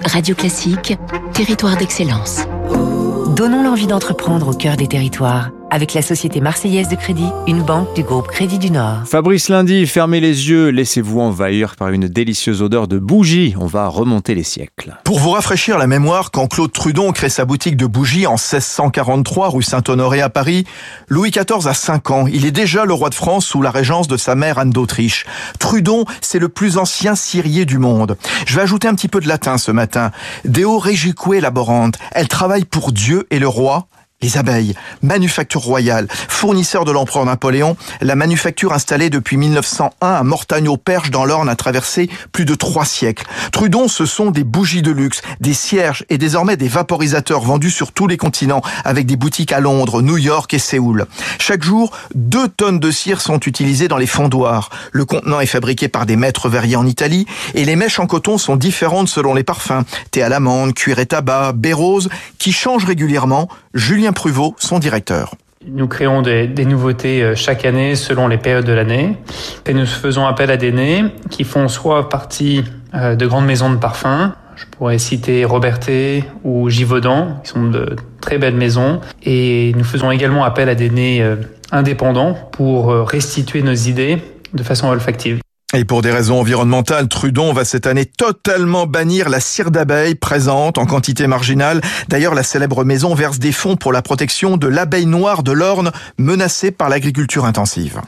Radio Classique, territoire d'excellence. Donnons l'envie d'entreprendre au cœur des territoires. Avec la Société Marseillaise de Crédit, une banque du groupe Crédit du Nord. Fabrice Lundy, fermez les yeux, laissez-vous envahir par une délicieuse odeur de bougies. On va remonter les siècles. Pour vous rafraîchir la mémoire, quand Claude Trudon crée sa boutique de bougies en 1643 rue Saint-Honoré à Paris, Louis XIV a 5 ans. Il est déjà le roi de France sous la régence de sa mère Anne d'Autriche. Trudon, c'est le plus ancien cirier du monde. Je vais ajouter un petit peu de latin ce matin. Deo regique laborant. Elle travaille pour Dieu et le roi. Les abeilles, manufacture royale, fournisseur de l'empereur Napoléon, la manufacture installée depuis 1901 à Mortagne-au-Perche dans l'Orne a traversé plus de 3 siècles. Trudon, ce sont des bougies de luxe, des cierges et désormais des vaporisateurs vendus sur tous les continents avec des boutiques à Londres, New York et Séoul. Chaque jour, 2 tonnes de cire sont utilisées dans les fondoirs. Le contenant est fabriqué par des maîtres verriers en Italie et les mèches en coton sont différentes selon les parfums. Thé à l'amande, cuir et tabac, baie rose, qui changent régulièrement. Julien Pruvot, son directeur. Nous créons des nouveautés chaque année selon les périodes de l'année et nous faisons appel à des nez qui font soit partie de grandes maisons de parfums. Je pourrais citer Robertet ou Givaudan, qui sont de très belles maisons. Et nous faisons également appel à des nez indépendants pour restituer nos idées de façon olfactive. Et pour des raisons environnementales, Trudon va cette année totalement bannir la cire d'abeille présente en quantité marginale. D'ailleurs, la célèbre maison verse des fonds pour la protection de l'abeille noire de l'Orne menacée par l'agriculture intensive.